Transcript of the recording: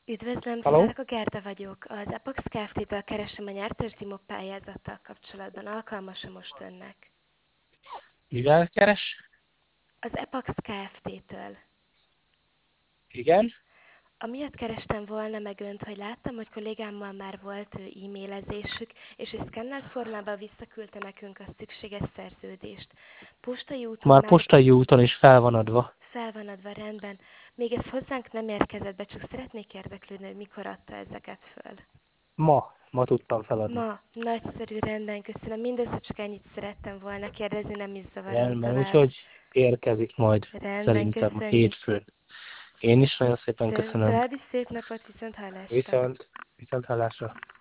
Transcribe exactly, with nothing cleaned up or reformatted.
Üdvözlöm, Haló? Szivárka Gerda vagyok. Az Apax Kft-től keresem a nyertes Zimok pályázattal kapcsolatban. Alkalmas-e most önnek? Mivel keres? Az Apax Kft-től. Igen? Amiatt kerestem volna meg önt, hogy láttam, hogy kollégámmal már volt ö, e-mailezésük, és egy szkennelt formában visszaküldte nekünk a szükséges szerződést. Postai úton Már már postai úton is fel van adva. fel van adva, rendben. Még ez hozzánk nem érkezett be, csak szeretnék érdeklődni, hogy mikor adta ezeket föl. Ma, ma tudtam feladni. Ma, nagyszerű, rendben, köszönöm. Mindössze csak ennyit szerettem volna kérdezni, nem is zavarom Rendben, tovább. úgyhogy érkezik majd Rendben, szerintem köszönjük. hétfőn. Én is nagyon szépen Tö- köszönöm. további szép napot, viszont hallásra. Viszont, viszont hallásra.